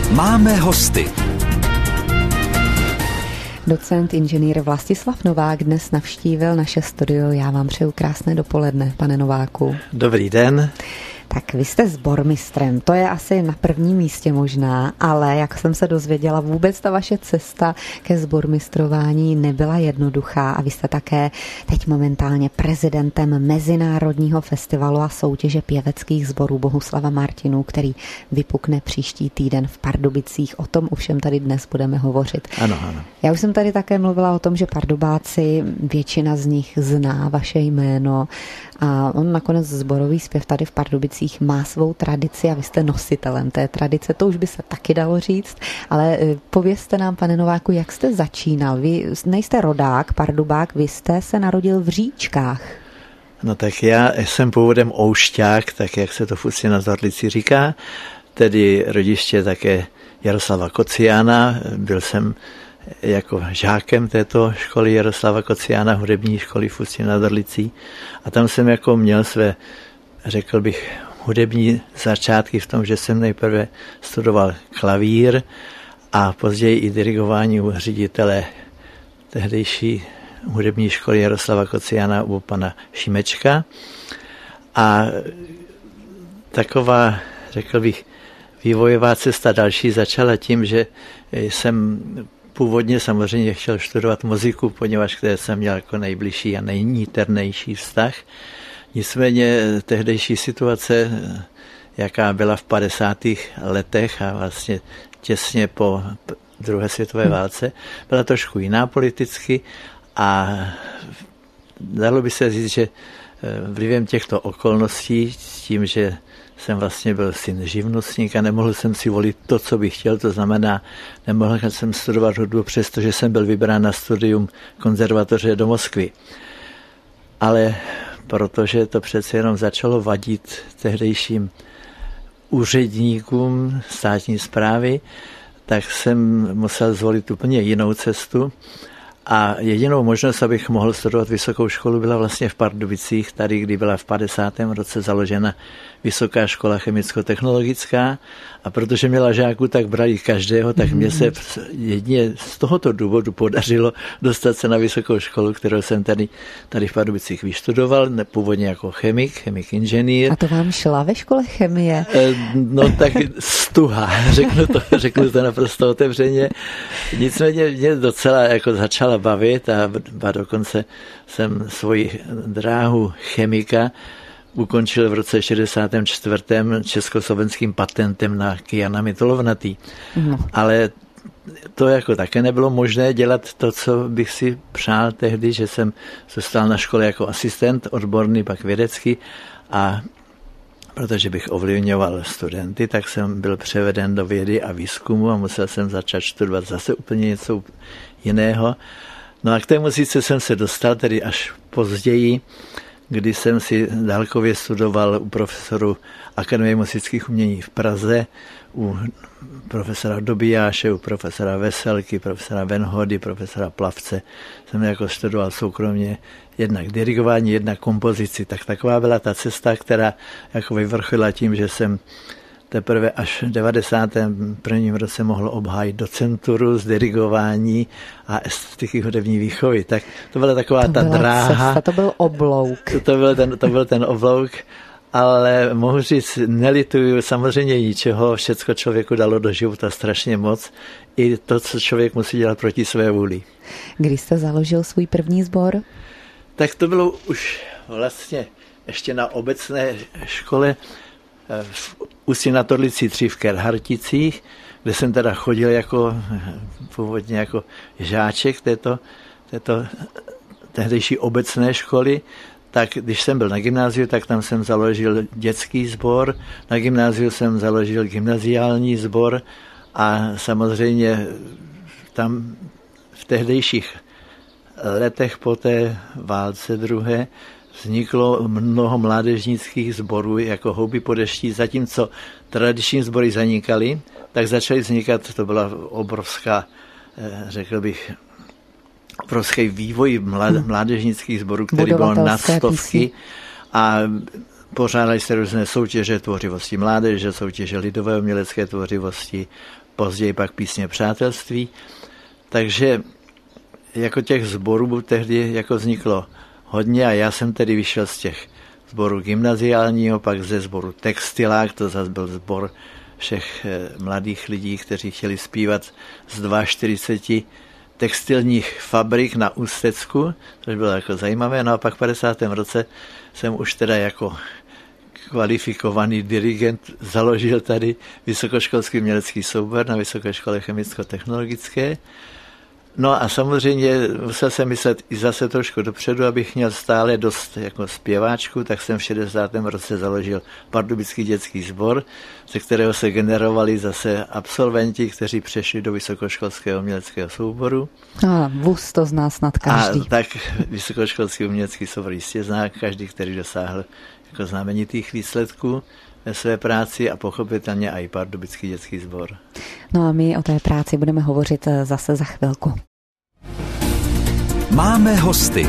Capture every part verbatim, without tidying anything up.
Máme hosty. Docent inženýr Vlastislav Novák dnes navštívil naše studio. Já vám přeju krásné dopoledne, pane Nováku. Dobrý den. Tak vy jste sbormistrem, to je asi na prvním místě možná, ale jak jsem se dozvěděla, vůbec ta vaše cesta ke sbormistrování nebyla jednoduchá a vy jste také teď momentálně prezidentem Mezinárodního festivalu a soutěže pěveckých sborů Bohuslava Martinů, který vypukne příští týden v Pardubicích. O tom ovšem tady dnes budeme hovořit. Ano, ano. Já už jsem tady také mluvila o tom, že Pardubáci, většina z nich zná vaše jméno a on nakonec sborový zpěv tady v Pardubicích má svou tradici a vy jste nositelem té tradice, to už by se taky dalo říct, ale povězte nám, pane Nováku, jak jste začínal? Vy nejste rodák, Pardubák, vy jste se narodil v Říčkách. No tak já jsem původem oušťák, tak jak se to v Ústí nad Orlicí říká, tedy rodiště také Jaroslava Kociána, byl jsem jako žákem této školy Jaroslava Kociána, hudební školy v Ústí nad Orlicí a tam jsem jako měl své, řekl bych, hudební začátky v tom, že jsem nejprve studoval klavír a později i dirigování u ředitele tehdejší hudební školy Jaroslava Kociána u pana Šimečka. A taková, řekl bych, vývojová cesta další začala tím, že jsem původně samozřejmě chtěl studovat muziku, poněvadž které jsem měl jako nejbližší a nejníternější vztah. Nicméně tehdejší situace, jaká byla v padesátých letech a vlastně těsně po druhé světové válce, byla trošku jiná politicky a dalo by se říct, že vlivem těchto okolností, s tím, že jsem vlastně byl syn živnostník a nemohl jsem si volit to, co bych chtěl, to znamená, nemohl jsem studovat hudbu, přestože jsem byl vybrán na studium konzervatoře do Moskvy. Ale protože to přece jenom začalo vadit tehdejším úředníkům státní správy, tak jsem musel zvolit úplně jinou cestu. A jedinou možnost, abych mohl studovat vysokou školu, byla vlastně v Pardubicích, tady, kdy byla v padesátém roce založena Vysoká škola chemicko-technologická. A protože měla žáků, tak brali každého, tak mně se jedině z tohoto důvodu podařilo dostat se na vysokou školu, kterou jsem tady, tady v Pardubicích vyštudoval, původně jako chemik, chemik inženýr. A to vám šla ve škole chemie? No tak stuha, řeknu to, řeknu to naprosto otevřeně. Nicméně mě docela jako začala bavit a, a dokonce jsem svoji dráhu chemika ukončil v roce šedesátém čtvrtém československým patentem na kyanamitolovnatý. No. Ale to jako také nebylo možné dělat to, co bych si přál tehdy, že jsem zůstal na škole jako asistent, odborný, pak vědecký a protože bych ovlivňoval studenty, tak jsem byl převeden do vědy a výzkumu a musel jsem začít studovat zase úplně něco jiného. No a k té muzice jsem se dostal tedy až později, kdy jsem si dálkově studoval u profesoru Akademie muzických umění v Praze, u profesora Dobijáše, u profesora Veselky, profesora Venhody, profesora Plavce. Jsem jako studoval soukromně jednak dirigování, jednak kompozici. Tak taková byla ta cesta, která jako vyvrcholila tím, že jsem teprve až v devadesátém prvním roce mohl obhájit docenturu z dirigování a estetiky hudební výchovy. Tak to byla taková to ta byla dráha. Cesta, to byl oblouk. To byl ten, to byl ten oblouk, ale mohu říct, nelituju samozřejmě ničeho, všecko člověku dalo do života strašně moc. I to, co člověk musí dělat proti své vůli. Kdy jste založil svůj první sbor? Tak to bylo už vlastně ještě na obecné škole v Ústí nad Orlicí tři v Kerharticích, kde jsem teda chodil jako původně jako žáček této, této tehdejší obecné školy. Tak když jsem byl na gymnáziu, tak tam jsem založil dětský sbor, na gymnáziu jsem založil gymnaziální sbor a samozřejmě tam v tehdejších letech po té válce druhé vzniklo mnoho mládežnických sborů jako houby po dešti, zatímco tradiční sbory zanikaly, tak začaly vznikat, to byla obrovská, řekl bych, obrovský vývoj mládežnických sborů, který byl na stovky a pořádali se různé soutěže tvořivosti mládeže, soutěže lidové umělecké tvořivosti, později pak písně přátelství. Takže jako těch sborů tehdy jako vzniklo hodně a já jsem tedy vyšel z těch sborů gymnaziálního, pak ze sboru Textilák, to zase byl sbor všech mladých lidí, kteří chtěli zpívat z čtyřiceti dvou textilních fabrik na Ústecku, což bylo jako zajímavé. No a pak v padesátém roce jsem už teda jako kvalifikovaný dirigent založil tady vysokoškolský umělecký soubor na Vysoké škole chemicko-technologické. No a samozřejmě musel jsem myslet i zase trošku dopředu, abych měl stále dost jako zpěváčku, tak jsem v šedesátém roce založil Pardubický dětský sbor, ze kterého se generovali zase absolventi, kteří přešli do vysokoškolského uměleckého souboru. A vůz to zná snad každý. A tak vysokoškolský umělecký soubor jistě zná každý, který dosáhl jako znamenitých výsledků ve své práci a pochopitelně i Pardubický dětský sbor. No a my o té práci budeme hovořit zase za chvilku. Máme hosty.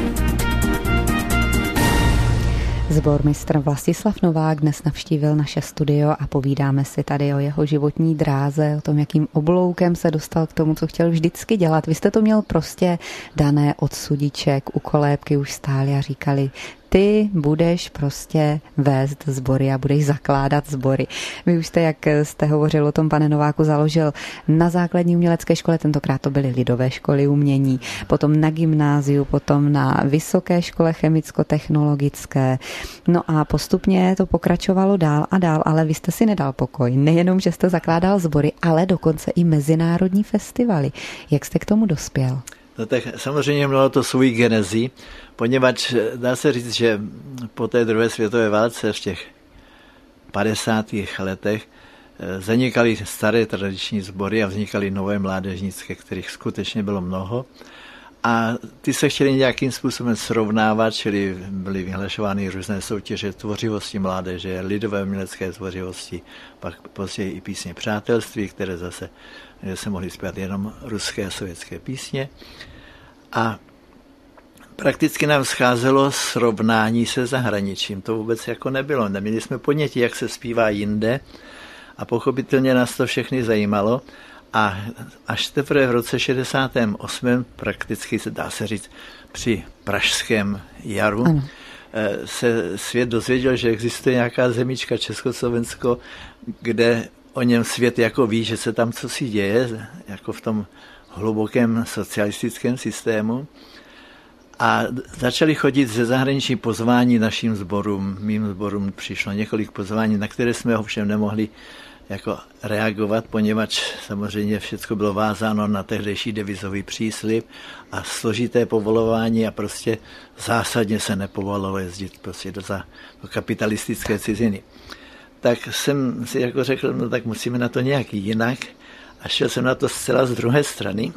Sbormistr Vlastislav Novák dnes navštívil naše studio a povídáme si tady o jeho životní dráze, o tom, jakým obloukem se dostal k tomu, co chtěl vždycky dělat. Vy jste to měl prostě dané od sudiček, u kolébky už stáli a říkali, ty budeš prostě vést sbory a budeš zakládat sbory. Vy už jste, jak jste hovořil o tom, pane Nováku, založil na základní umělecké škole, tentokrát to byly lidové školy umění, potom na gymnáziu, potom na vysoké škole chemicko-technologické. No a postupně to pokračovalo dál a dál, ale vy jste si nedal pokoj. Nejenom, že jste zakládal sbory, ale dokonce i mezinárodní festivaly. Jak jste k tomu dospěl? No tak samozřejmě mělo to svůj genezi, poněvadž dá se říct, že po té druhé světové válce v těch padesátých letech zanikaly staré tradiční sbory a vznikaly nové mládežnické, kterých skutečně bylo mnoho. A ty se chtěli nějakým způsobem srovnávat, čili byly vyhlašovány různé soutěže tvořivosti mládeže, lidové umělecké tvořivosti, pak později i písně přátelství, které zase se mohly zpívat jenom ruské a sovětské písně. A prakticky nám scházelo srovnání se zahraničím. To vůbec jako nebylo. Neměli jsme podnětí, jak se zpívá jinde a pochopitelně nás to všechny zajímalo. A až teprve v roce šedesátém osmém prakticky se dá se říct při pražském jaru ano. se svět dozvěděl, že existuje nějaká zemička Československo, kde o něm svět jako ví, že se tam cosi děje, jako v tom hlubokém socialistickém systému. A začali chodit ze zahraničí pozvání našim sborům. Mým sborům přišlo několik pozvání, na které jsme ovšem nemohli jako reagovat, poněvadž samozřejmě všechno bylo vázáno na tehdejší devizový příslib a složité povolování a prostě zásadně se nepovolilo jezdit prostě do, za, do kapitalistické ciziny. Tak jsem si jako řekl, no tak musíme na to nějak jinak a šel jsem na to zcela z druhé strany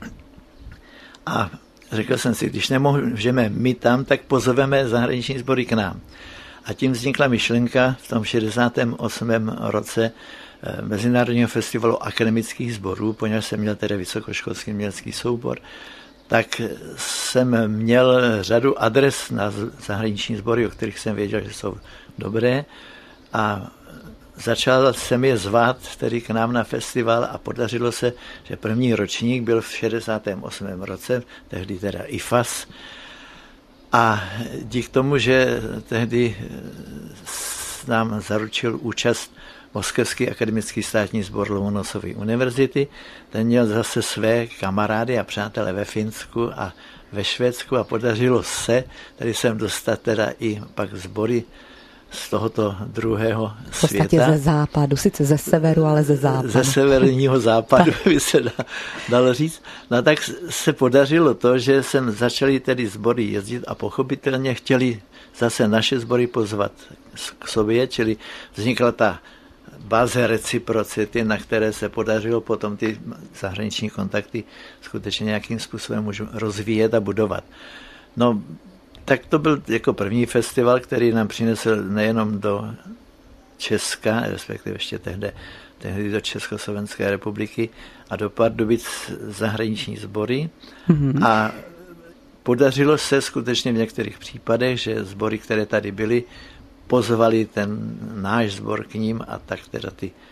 a řekl jsem si, když nemůžeme my tam, tak pozveme zahraniční sbory k nám. A tím vznikla myšlenka v tom šedesátém osmém roce Mezinárodního festivalu akademických sborů, poněvadž jsem měl tedy vysokoškolský umělecký soubor, tak jsem měl řadu adres na zahraniční sbory, o kterých jsem věděl, že jsou dobré a začal jsem je zvát tedy k nám na festival a podařilo se, že první ročník byl v šedesátém osmém roce, tehdy teda I F A S. A díky tomu, že tehdy nám zaručil účast Moskevský akademický státní sbor Lomonosovy univerzity, ten měl zase své kamarády a přátelé ve Finsku a ve Švédsku a podařilo se, tady jsem dostat teda i pak sbory z tohoto druhého světa. V podstatě světa. Ze západu, sice ze severu, ale ze západu. Ze severního západu by se dalo říct. No tak se podařilo to, že jsem začali tedy sbory jezdit a pochopitelně chtěli zase naše sbory pozvat k sobě, čili vznikla ta báze reciprocity, na které se podařilo potom ty zahraniční kontakty skutečně nějakým způsobem už rozvíjet a budovat. No, tak to byl jako první festival, který nám přinesl nejenom do Česka, respektive ještě tehdy, tehdy do Československé republiky a do Pardubic zahraniční sbory. Mm-hmm. A podařilo se skutečně v některých případech, že sbory, které tady byly, pozvali ten náš sbor k ním a tak teda ty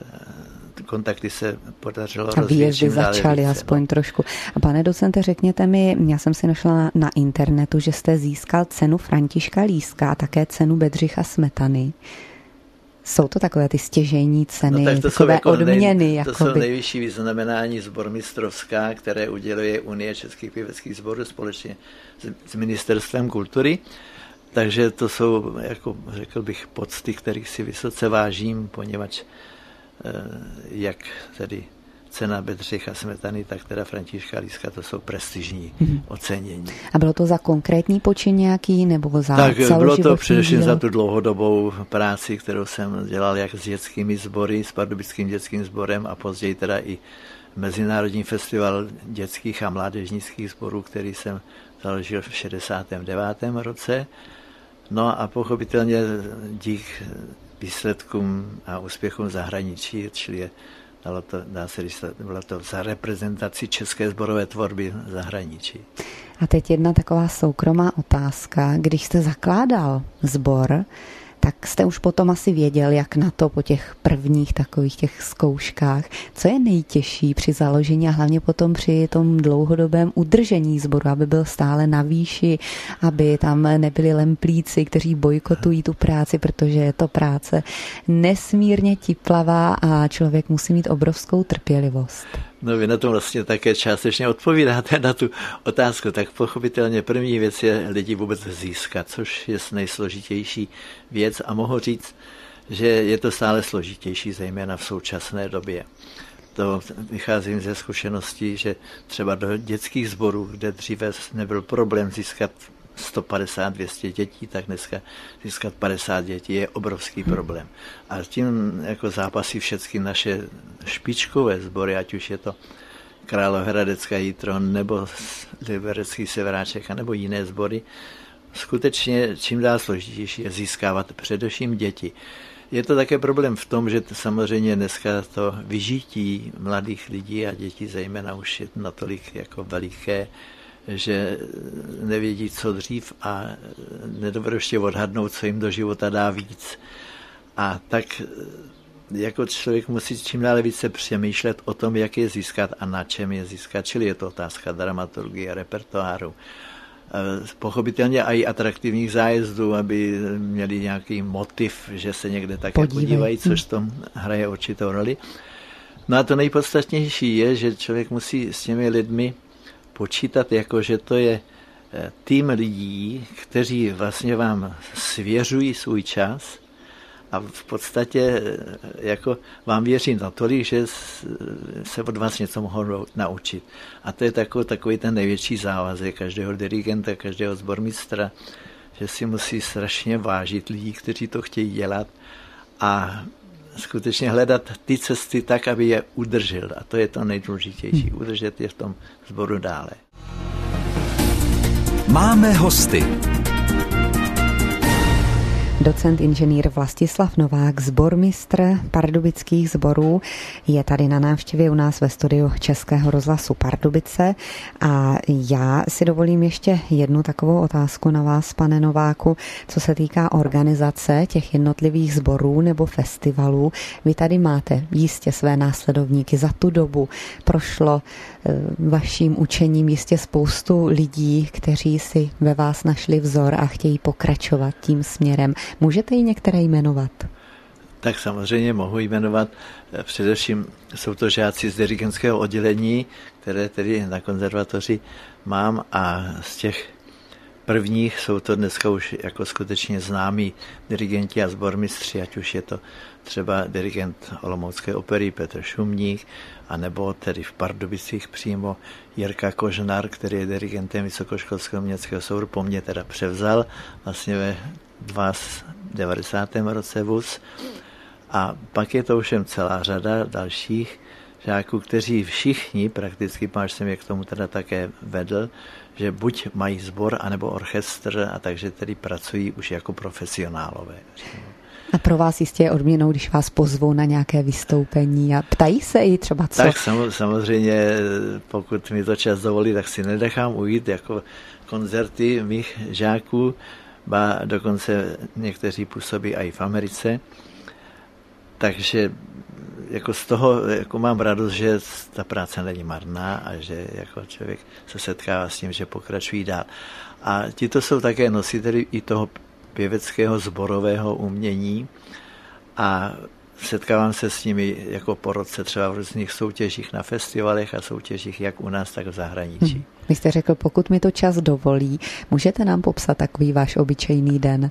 kontakty se podařilo rozvíjet. A výjezdy začaly aspoň trošku. A pane docente, řekněte mi, já jsem si našla na, na internetu, že jste získal cenu Františka Líska a také cenu Bedřicha Smetany. Jsou to takové ty stěžejní ceny, no, takové jako odměny? Nej, to jakoby. Jsou nejvyšší vyznamenání sbormistrovská, které uděluje Unie českých pěveckých sborů společně s, s Ministerstvem kultury. Takže to jsou, jako řekl bych, pocty, kterých si vysoce vážím, poněvadž jak tedy cena Bedřicha Smetany, tak teda Františka Líska, to jsou prestižní hmm. ocenění. A bylo to za konkrétní počin nějaký, nebo za tak bylo to především díl? Za tu dlouhodobou práci, kterou jsem dělal jak s dětskými sbory, s Pardubickým dětským sborem a později teda i Mezinárodní festival dětských a mládežnických sborů, který jsem založil v šedesátém devátém roce. No a pochopitelně dík výsledkům a úspěchům zahraničí, čili dalo to, dá se říct, bylo to za reprezentaci české sborové tvorby v zahraničí. A teď jedna taková soukromá otázka. Když jste zakládal sbor, tak jste už potom asi věděl, jak na to po těch prvních takových těch zkouškách. Co je nejtěžší při založení a hlavně potom při tom dlouhodobém udržení sboru, aby byl stále na výši, aby tam nebyli lemplíci, kteří bojkotují tu práci, protože je to práce nesmírně tiplavá a člověk musí mít obrovskou trpělivost. No vy na tom vlastně také částečně odpovídáte na tu otázku. Tak pochopitelně první věc je lidi vůbec získat, což je nejsložitější věc a mohu říct, že je to stále složitější, zejména v současné době. To vycházím ze zkušeností, že třeba do dětských sborů, kde dříve nebyl problém získat sto padesát až dvě stě dětí, tak dneska získat padesát dětí je obrovský problém. A tím jako zápasí všechny naše špičkové sbory, ať už je to Královéhradecká Jitron nebo Liberecký Severáček a nebo jiné sbory, skutečně čím dál složitější je získávat především děti. Je to také problém v tom, že to samozřejmě dneska to vyžití mladých lidí a dětí zejména už je natolik jako veliké, že nevědí, co dřív a nedovedou ještě odhadnout, co jim do života dá víc. A tak jako člověk musí čím dále více přemýšlet o tom, jak je získat a na čem je získat. Čili je to otázka dramaturgie, repertoáru. Pochopitelně i atraktivních zájezdů, aby měli nějaký motiv, že se někde také Podívej. podívají, což tom hraje určitou roli. No a to nejpodstatnější je, že člověk musí s těmi lidmi počítat, jako že to je tým lidí, kteří vlastně vám svěřují svůj čas a v podstatě jako vám věří natolik, že se od vás něco mohou naučit. A to je takový, takový ten největší závazek každého dirigenta, každého sbormistra, že si musí strašně vážit lidí, kteří to chtějí dělat a skutečně hledat ty cesty tak, aby je udržel. A to je to nejdůležitější. Udržet je v tom sboru dále. Máme hosty. Docent inženýr Vlastislav Novák, sbormistr pardubických sborů, je tady na návštěvě u nás ve studiu Českého rozhlasu Pardubice a já si dovolím ještě jednu takovou otázku na vás, pane Nováku, co se týká organizace těch jednotlivých sborů nebo festivalů. Vy tady máte jistě své následovníky. Za tu dobu prošlo vaším učením jistě spoustu lidí, kteří si ve vás našli vzor a chtějí pokračovat tím směrem. Můžete ji některé jmenovat? Tak samozřejmě mohu jmenovat. Především jsou to žáci z dirigentského oddělení, které tedy na konzervatoři mám a z těch prvních jsou to dneska už jako skutečně známí dirigenti a sbormistři, ať už je to třeba dirigent Olomoucké opery Petr Šumník, anebo tedy v Pardubicích přímo Jirka Kožnar, který je dirigentem Vysokoškolského uměleckého souboru, po mně teda převzal vlastně ve devadesátém roce vůz. A pak je to ovšem celá řada dalších žáků, kteří všichni, prakticky, až jsem je k tomu teda také vedl, že buď mají sbor, anebo orchestr, a takže tedy pracují už jako profesionálové. A pro vás jistě je odměnou, když vás pozvou na nějaké vystoupení a ptají se i třeba co? Tak samozřejmě, pokud mi to čas dovolí, tak si nenechám ujít jako koncerty mých žáků, ba dokonce někteří působí i v Americe. Takže jako z toho jako mám radost, že ta práce není marná a že jako člověk se setkává s tím, že pokračují dál. A tito jsou také nositeli i toho pěveckého sborového umění a setkávám se s nimi jako po roce třeba v různých soutěžích na festivalech a soutěžích jak u nás, tak v zahraničí. Hmm. Vy jste řekl, pokud mi to čas dovolí, můžete nám popsat takový váš obyčejný den?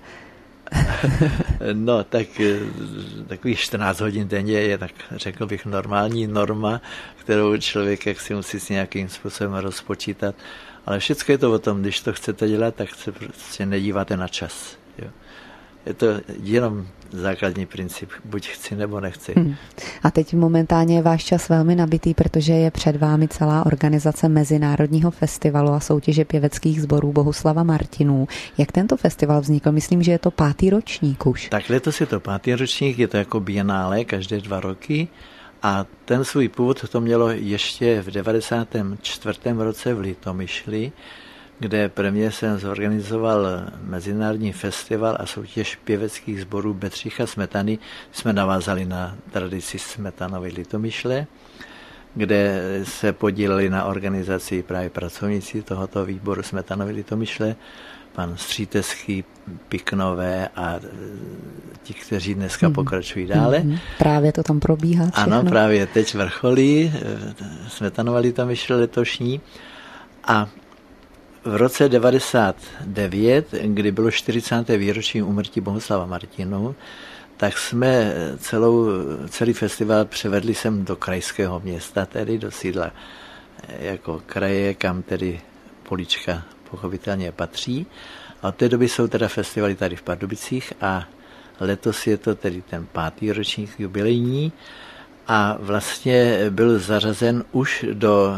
No, tak takových čtrnáct hodin denně je, tak řekl bych, normální norma, kterou člověk jak si musí s nějakým způsobem rozpočítat. Ale všechno je to o tom, když to chcete dělat, tak se prostě nedíváte na čas. Jo. Je to jenom základní princip, buď chci nebo nechci. Hmm. A teď momentálně je váš čas velmi nabitý, protože je před vámi celá organizace Mezinárodního festivalu a soutěže pěveckých sborů Bohuslava Martinů. Jak tento festival vznikl? Myslím, že je to pátý ročník už. Tak letos je to pátý ročník, je to jako bienále každé dva roky a ten svůj původ to mělo ještě v devadesátém čtvrtém roce v Litomyšli, kde prvně jsem zorganizoval mezinárodní festival a soutěž pěveckých sborů Bedřicha Smetany. Jsme navázali na tradici Smetanovy Litomyšle, kde se podíleli na organizaci právě pracovníci tohoto výboru Smetanovy Litomyšle, pan Stříteský, Piknové a ti, kteří dneska mm. pokračují dále. Mm. Právě to tam probíhá všechno. Ano, právě teď vrcholí Smetanova Litomyšle letošní a v roce devadesát devět, kdy bylo čtyřicáté výročí úmrtí Bohuslava Martinů, tak jsme celou, celý festival převedli sem do krajského města, tedy do sídla jako kraje, kam tedy Polička pochopitelně patří. A od té doby jsou teda festivaly tady v Pardubicích a letos je to tedy ten pátý ročník jubilejní a vlastně byl zařazen už do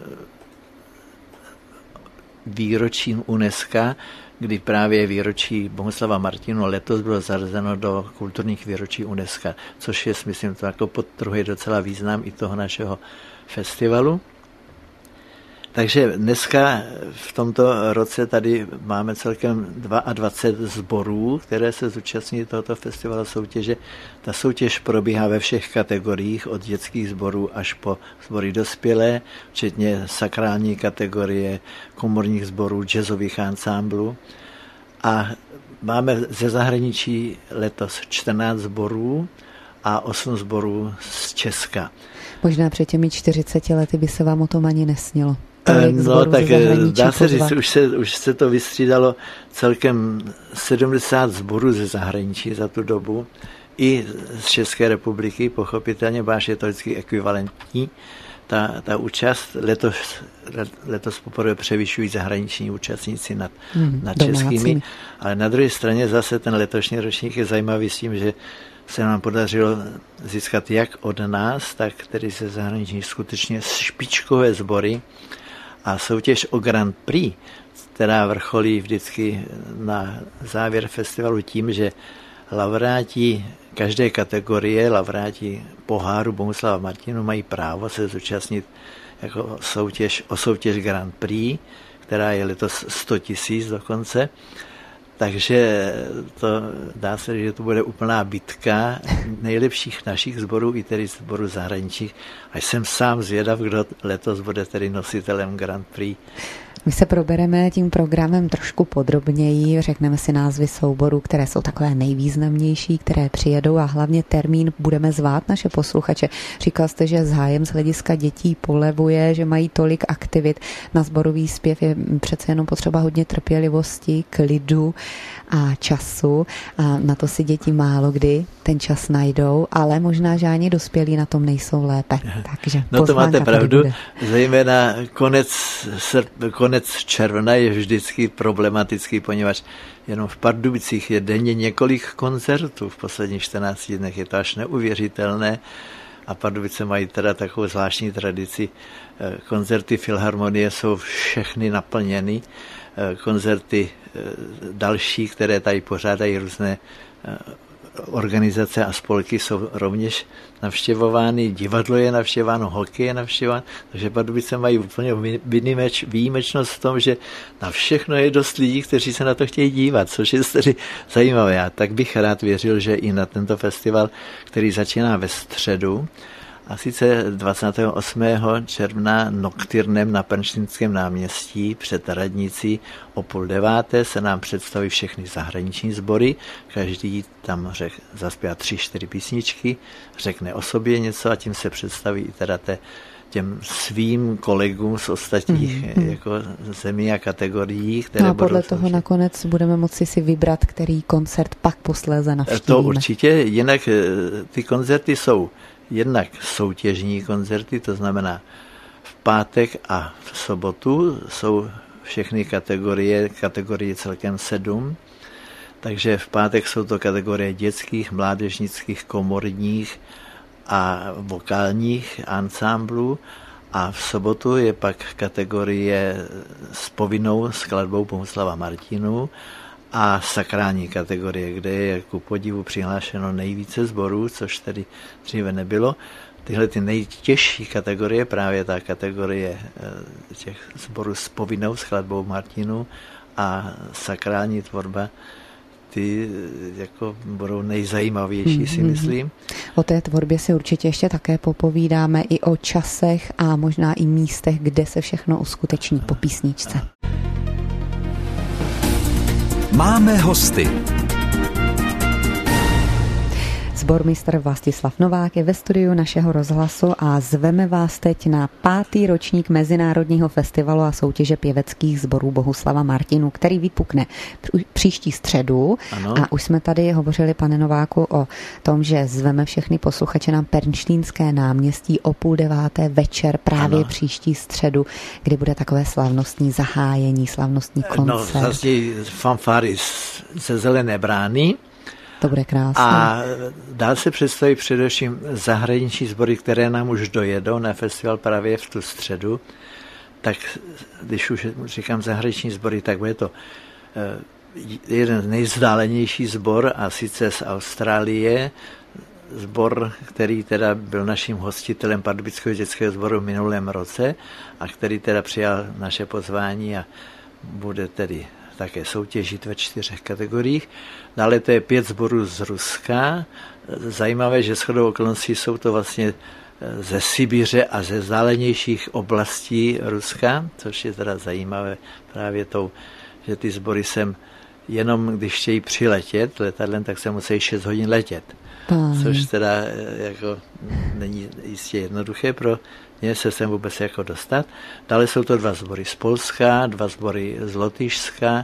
výročí UNESCO, kdy právě výročí Bohuslava Martinů letos bylo zařazeno do kulturních výročí UNESCO, což je, myslím, to jako podtrhuje docela význam i toho našeho festivalu. Takže dneska v tomto roce tady máme celkem dvacet dva sborů, které se zúčastní tohoto festivalu soutěže. Ta soutěž probíhá ve všech kategoriích, od dětských sborů až po sbory dospělé, včetně sakrální kategorie, komorních sborů, jazzových ansámblů. A máme ze zahraničí letos čtrnáct sborů a osm sborů z Česka. Možná před těmi čtyřiceti lety by se vám o tom ani nesnilo. No, tak dá se říct, už se, už se to vystřídalo celkem sedmdesát sborů ze zahraničí za tu dobu, i z České republiky, pochopitelně, báš je to vždycky ekvivalentní. Ta, ta účast letos, letos poprvé převyšují zahraniční účastníci nad, hmm, nad českými, ale na druhé straně zase ten letošní ročník je zajímavý s tím, že se nám podařilo získat jak od nás, tak tedy ze zahraničí skutečně špičkové sbory a soutěž o Grand Prix, která vrcholí vždycky na závěr festivalu tím, že laureáti každé kategorie, laureáti poháru Bohuslava Martinů mají právo se zúčastnit jako soutěž, o soutěž Grand Prix, která je letos sto tisíc dokonce. Takže to dá se, že to bude úplná bitka nejlepších našich sborů i tedy sborů zahraničních. A jsem sám zvědav, kdo letos bude tedy nositelem Grand Prix. My se probereme tím programem trošku podrobněji, řekneme si názvy souborů, které jsou takové nejvýznamnější, které přijedou a hlavně termín budeme zvát naše posluchače. Říkal jste, že zájem z hlediska dětí polevuje, že mají tolik aktivit. Na sborový zpěv je přece jenom potřeba hodně trpělivosti, klidu a času a na to si děti málo kdy ten čas najdou, ale možná, že ani dospělí na tom nejsou lépe. Takže no to máte pravdu, zejména konec, srp, konec června je vždycky problematický, poněvadž jenom v Pardubicích je denně několik koncertů v posledních čtrnácti dnech, je to až neuvěřitelné a Pardubice mají teda takovou zvláštní tradici. Koncerty Filharmonie jsou všechny naplněny, koncerty další, které tady pořádají různé organizace a spolky jsou rovněž navštěvovány, divadlo je navštěvováno, hokej je navštěvován, takže Pardubice mají úplně výjimeč, výjimečnost v tom, že na všechno je dost lidí, kteří se na to chtějí dívat, což je tedy zajímavé. A tak bych rád věřil, že i na tento festival, který začíná ve středu, a sice dvacátého osmého června nokturnem na Pernštejnském náměstí před radnicí o půl deváté se nám představí všechny zahraniční sbory. Každý tam řek, zaspěvá tři, čtyři písničky, řekne o sobě něco a tím se představí i teda te, těm svým kolegům z ostatních mm-hmm. jako zemí a kategorií, které no a podle budou toho součit. Nakonec budeme moci si vybrat, který koncert pak posléze navštívíme. To určitě, jinak ty koncerty jsou jednak soutěžní koncerty, to znamená v pátek a v sobotu jsou všechny kategorie, kategorie celkem sedm, takže v pátek jsou to kategorie dětských, mládežnických, komorních a vokálních ansámblů a v sobotu je pak kategorie s povinnou skladbou Bohuslava Martinů a sakrální kategorie, kde je ku podivu přihlášeno nejvíce sborů, což tedy dříve nebylo. Tyhle ty nejtěžší kategorie, právě ta kategorie těch sborů s povinnou skladbou Martinů a sakrální tvorba, ty jako budou nejzajímavější, mm-hmm. si myslím. O té tvorbě si určitě ještě také popovídáme, i o časech a možná i místech, kde se všechno uskuteční po písničce. Máme hosty. Sbormistr Vlastislav Novák je ve studiu našeho rozhlasu a zveme vás teď na pátý ročník Mezinárodního festivalu a soutěže pěveckých sborů Bohuslava Martinů, který vypukne příští středu. Ano. A už jsme tady hovořili, pane Nováku, o tom, že zveme všechny posluchače na Pernštejnské náměstí o půl deváté večer právě ano. příští středu, kdy bude takové slavnostní zahájení, slavnostní koncert. No, zazní fanfáry ze Zelené brány. To bude krásné. A dá se představit především zahraniční sbory, které nám už dojedou na festival právě v tu středu. Tak když už říkám zahraniční sbory, tak bude to jeden z nejvzdálenější sbor, a sice z Austrálie, sbor, který teda byl naším hostitelem Pardubického dětského sboru v minulém roce a který teda přijal naše pozvání a bude tedy také soutěžit ve čtyřech kategoriích. Dále to je pět sborů z Ruska. Zajímavé, že shodou okolností jsou to vlastně ze Sibiře a ze vzdálenějších oblastí Ruska, což je teda zajímavé právě tou, že ty sbory sem jenom když chtějí přiletět letadlem, tak se musí šest hodin letět. Páj. Což teda jako není jistě jednoduché pro ně se sem vůbec jako dostat. Dále jsou to dva sbory z Polska, dva sbory z Lotyšska,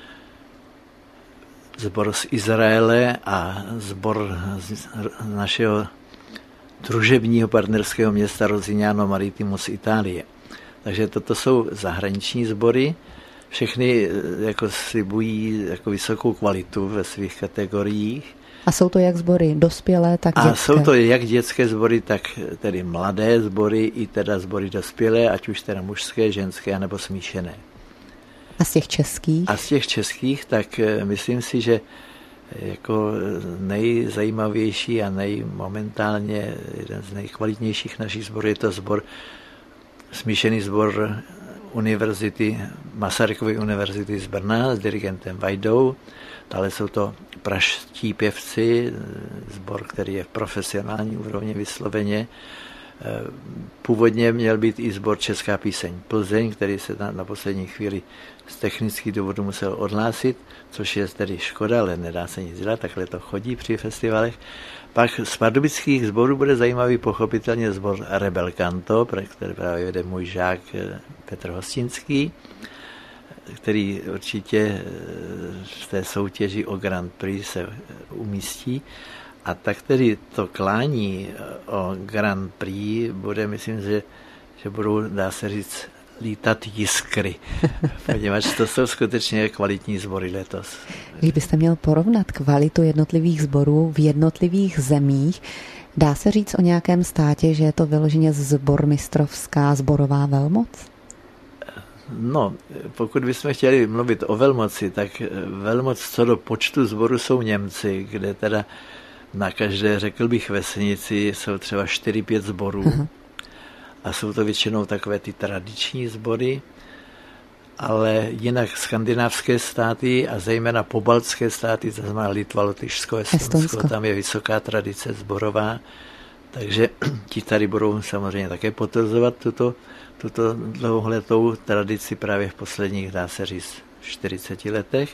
sbor z Izraele a sbor z našeho družebního partnerského města Rosignano Marittimo z Itálie. Takže toto jsou zahraniční sbory. Všechny jako slibují jako vysokou kvalitu ve svých kategoriích. A jsou to jak sbory dospělé, tak dětské? A jsou to jak dětské sbory, tak tedy mladé sbory, i teda sbory dospělé, ať už teda mužské, ženské, nebo smíšené. A z těch českých? A z těch českých, tak myslím si, že jako nejzajímavější a nejmomentálně jeden z nejkvalitnějších našich sborů je to sbor, smíšený sbor univerzity, Masarykovy univerzity z Brna s dirigentem Vajdou. Dále jsou to pražští pěvci, sbor, který je v profesionální úrovni vysloveně. Původně měl být i sbor Česká píseň Plzeň, který se na, na poslední chvíli z technických důvodů musel odhlásit, což je tedy škoda, ale nedá se nic dělat, takhle to chodí při festivalech. Pak z pardubických sborů bude zajímavý pochopitelně sbor Rebel Canto, který právě vede můj žák Petr Hostinský, který určitě v té soutěži o Grand Prix se umístí. A tak tedy to klání o Grand Prix bude, myslím, že, že budou, dá se říct, lítat jiskry, poněvadž to jsou skutečně kvalitní sbory letos. Kdybyste měl porovnat kvalitu jednotlivých sborů v jednotlivých zemích, dá se říct o nějakém státě, že je to vyloženě sbormistrovská sborová velmoc? No, pokud bychom chtěli mluvit o velmoci, tak velmoc co do počtu sborů jsou Němci, kde teda na každé, řekl bych, vesnici jsou třeba čtyři pět sborů. Uh-huh. A jsou to většinou takové ty tradiční sbory, ale jinak skandinávské státy a zejména pobaltské státy, to znamená Litva, Lotyšsko, Estonsko, tam je vysoká tradice sborová, takže ti tady budou samozřejmě také potvrzovat tuto, tuto dlouholetou tradici právě v posledních, dá se říct, čtyřiceti letech.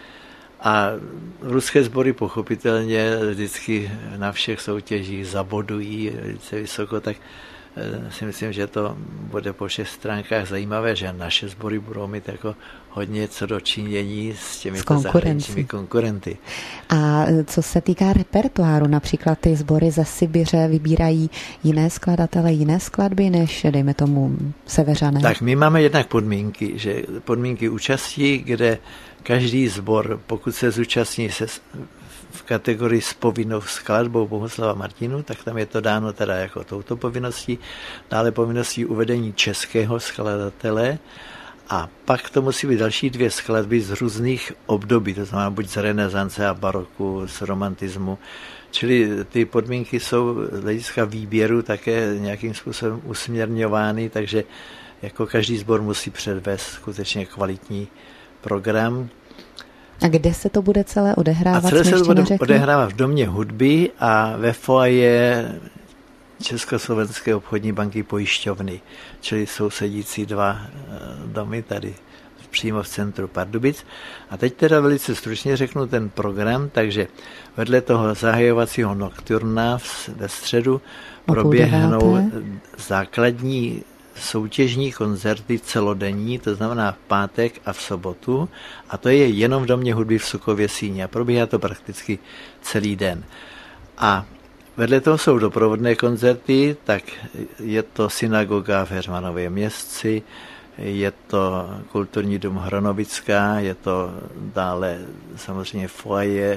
A ruské sbory pochopitelně vždycky na všech soutěžích zabodují velice vysoko, tak si myslím, že to bude po všech stránkách zajímavé, že naše sbory budou mít jako hodně co do činění s těmito zahraničními konkurenty. A co se týká repertoáru, například ty sbory ze Sibiře vybírají jiné skladatele, jiné skladby, než dejme tomu Seveřané? Tak my máme jednak podmínky, že podmínky účastí, kde každý sbor, pokud se zúčastní se v kategorii s povinnou skladbou Bohuslava Martinů, tak tam je to dáno teda jako touto povinností, dále povinností uvedení českého skladatele a pak to musí být další dvě skladby z různých období, to znamená buď z renesance a baroku, z romantismu, čili ty podmínky jsou z hlediska výběru také nějakým způsobem usměrňovány, takže jako každý sbor musí předvést skutečně kvalitní program. A kde se to bude celé odehrávat? A celé se to bude odehrávat v Domě hudby a ve foaje Československé obchodní banky pojišťovny, čili sousedící dva domy tady přímo v centru Pardubic. A teď teda velice stručně řeknu ten program, takže vedle toho zahajovacího nokturna ve středu proběhnou základní soutěžní koncerty celodenní, to znamená v pátek a v sobotu, a to je jenom v Domě hudby v Sukově Síni a probíhá to prakticky celý den. A vedle toho jsou doprovodné koncerty, tak je to synagoga v Heřmanově Městci, je to kulturní dům Hronovická, je to dále samozřejmě foaje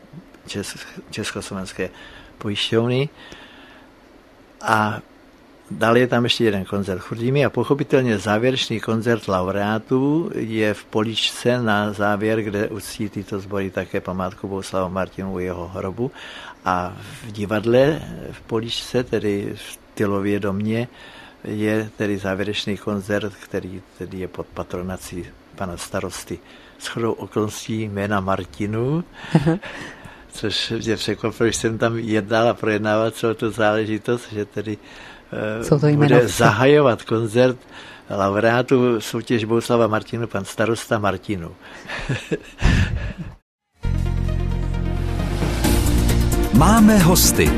Československé pojišťovny a dále je tam ještě jeden koncert chudými a pochopitelně závěrečný koncert laureátů je v Poličce na závěr, kde uctí tyto sbory také památku Bohuslava Martinů u jeho hrobu. A v divadle v Poličce, tedy v Tylově domě, je tedy závěrečný koncert, který tedy je pod patronací pana starosty. Shodou okolností jména Martinů, což mě překvapilo, že jsem tam jednal a projednával celou tu záležitost, že tedy bude zahajovat koncert laureátu soutěž Bohuslava Martinů pan starosta Martinů. Máme hosty.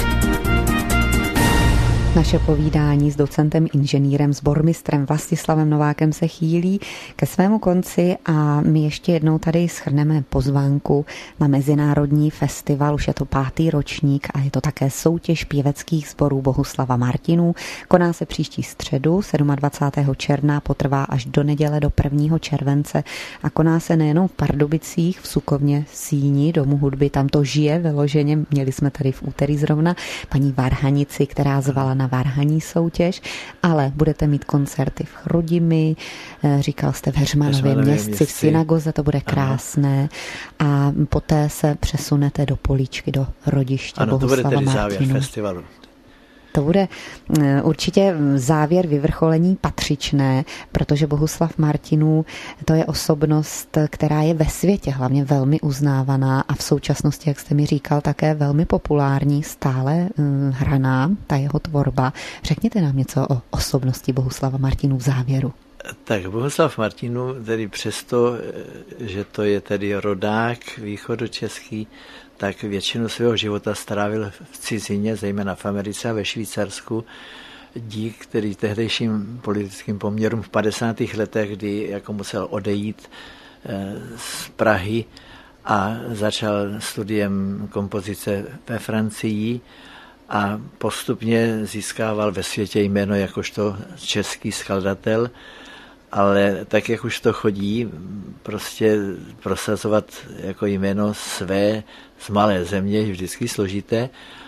Naše povídání s docentem, inženýrem, sbormistrem Vlastislavem Novákem se chýlí ke svému konci a my ještě jednou tady shrneme pozvánku na mezinárodní festival. Už je to pátý ročník a je to také soutěž pěveckých sborů Bohuslava Martinů. Koná se příští středu dvacátého sedmého června, potrvá až do neděle do prvního července a koná se nejenom v Pardubicích, v Sukovně Síni, Domu hudby, tam to žije vyloženě. Měli jsme tady v úterý zrovna paní Varhanici, která zvala na varhaní soutěž, ale budete mít koncerty v Chrudimi, říkal jste v Heřmanově Městci, v synagoze, to bude krásné a poté se přesunete do Políčky, do rodiště ano, Bohuslava Martinů. Ano, to bude tedy závěr festivalu. To bude určitě závěr, vyvrcholení patřičné, protože Bohuslav Martinů to je osobnost, která je ve světě hlavně velmi uznávaná a v současnosti, jak jste mi říkal, také velmi populární, stále hraná ta jeho tvorba. Řekněte nám něco o osobnosti Bohuslava Martinů v závěru. Tak Bohuslav Martinů, tedy přesto, že to je tedy rodák východočeský, tak většinu svého života strávil v cizině, zejména v Americe a ve Švýcarsku, dík tedy tehdejším politickým poměrům v padesátých letech, kdy jako musel odejít z Prahy a začal studiem kompozice ve Francii a postupně získával ve světě jméno jakožto český skladatel, ale tak, jak už to chodí, prostě prosazovat jako jméno své z malé země je vždycky složité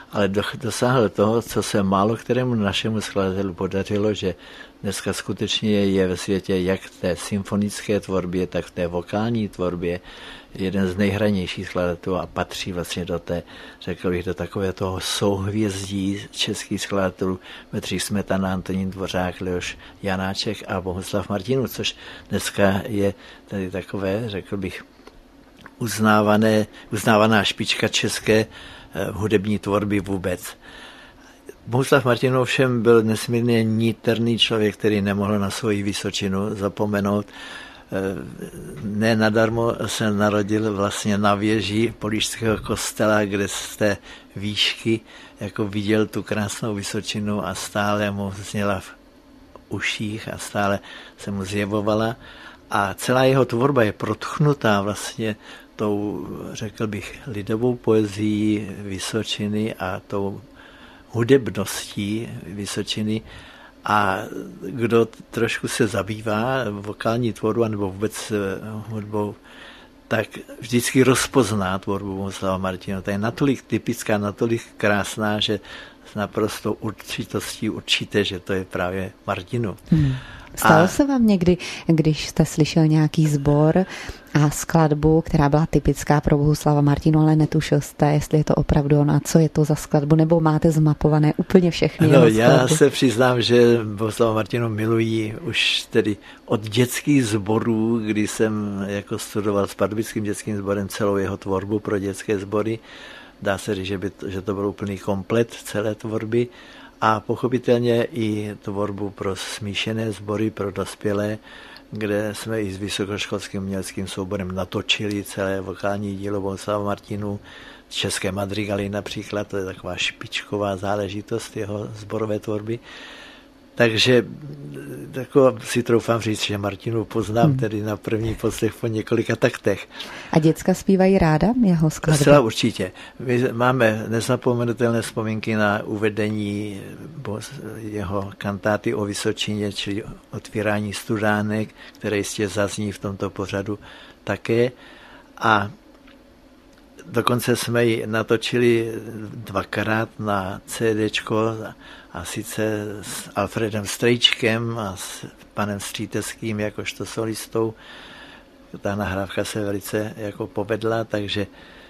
ale dosáhl toho, co se málo kterému našemu skladateli podařilo, že dneska skutečně je ve světě jak v té symfonické tvorbě, tak v té vokální tvorbě jeden z nejhranějších skladatelů a patří vlastně do té, řekl bych, do takové toho souhvězdí českých skladatelů Bedřich Smetana, Antonín Dvořák, Leoš Janáček a Bohuslav Martinů, což dneska je tady takové, řekl bych, uznávané, uznávaná špička české hudební tvorby vůbec. Bohuslav Martinů ovšem byl nesmírně niterný člověk, který nemohl na svoji Vysočinu zapomenout. Ne nadarmo se narodil vlastně na věži Polišského kostela, kde z té výšky jako viděl tu krásnou Vysočinu a stále mu zněla v uších a stále se mu zjevovala. A celá jeho tvorba je protchnutá vlastně tou, řekl bych, lidovou poezií Vysočiny a tou hudebností Vysočiny. A kdo trošku se zabývá vokální tvorbu nebo vůbec hudbou, tak vždycky rozpozná tvorbu Bohuslava Martinů. Ta je natolik typická, natolik krásná, že s naprostou určitostí určíte, že to je právě Martinů. Hmm. Stalo a... se vám někdy, když jste slyšel nějaký sbor a skladbu, která byla typická pro Bohuslava Martinů, ale netušil jste, jestli je to opravdu ona, co je to za skladbu, nebo máte zmapované úplně všechny? No, já se přiznám, že Bohuslava Martinů miluji už tedy od dětských sborů, kdy jsem jako studoval s pardubickým dětským sborem celou jeho tvorbu pro dětské sbory. Dá se říct, že, by to, že to byl úplný komplet celé tvorby. A pochopitelně i tvorbu pro smíšené sbory, pro dospělé, kde jsme i s vysokoškolským uměleckým souborem natočili celé vokální dílo Bohuslava Martinů, české madrigaly například, to je taková špičková záležitost jeho sborové tvorby. Takže tako si troufám říct, že Martinů poznám hmm. tedy na první poslech po několika taktech. A děcka zpívají ráda jeho skladby? Zcela určitě. My máme nezapomenutelné vzpomínky na uvedení jeho kantáty o Vysočině, čili Otvírání studánek, které jistě zazní v tomto pořadu také. A dokonce jsme ji natočili dvakrát na CDčko, a sice s Alfredem Strejčkem a s panem Stříteským jakožto solistou. Ta nahrávka se velice jako povedla, takže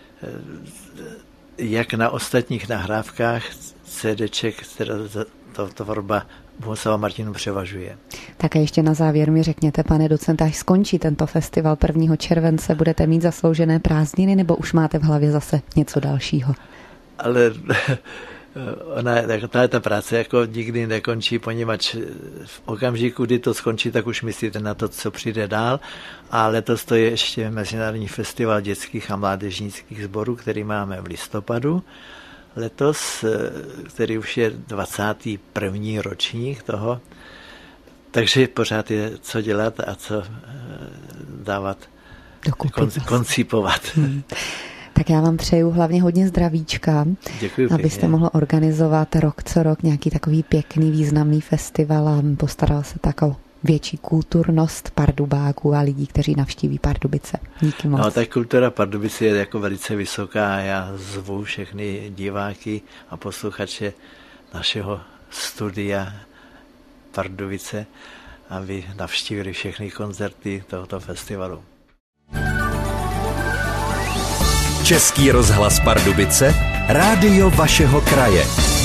jak na ostatních nahrávkách CDček, která to tvorba Bohuslava Martinů převažuje. Tak a ještě na závěr mi řekněte, pane docente, až skončí tento festival prvního července, budete mít zasloužené prázdniny, nebo už máte v hlavě zase něco dalšího? Ale ona, tahle ta práce jako nikdy nekončí, poněvadž v okamžiku, kdy to skončí, tak už myslíte na to, co přijde dál. A letos to je ještě Mezinárodní festival dětských a mládežnických sborů, který máme v listopadu. Letos, který už je dvacátý první ročník toho, takže pořád je co dělat a co dávat, kon, koncipovat. Hmm. Tak já vám přeju hlavně hodně zdravíčka, děkuji, abyste pěkně. mohl organizovat rok co rok nějaký takový pěkný, významný festival a postaral se tak o větší kulturnost Pardubáků a lidí, kteří navštíví Pardubice. Díky moc. No, tak kultura Pardubice je jako velice vysoká a já zvu všechny diváky a posluchače našeho studia Pardubice, aby navštívili všechny koncerty tohoto festivalu. Český rozhlas Pardubice, rádio vašeho kraje.